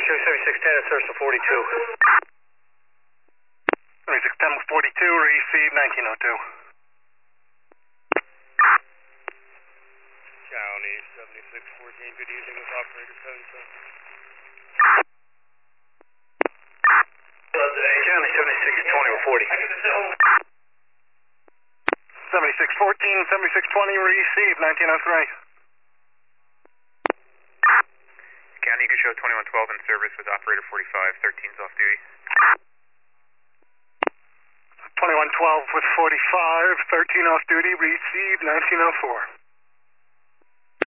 show 7610 at source of 42. 7610 with 42, receive 1902. County 7614, good evening with operator 77. County 7620 with 40. 7614, 7620, receive 1903. County, you can show 2112 in service with operator 45, 13's off duty. 2112 with 45, 13 off duty, receive 1904.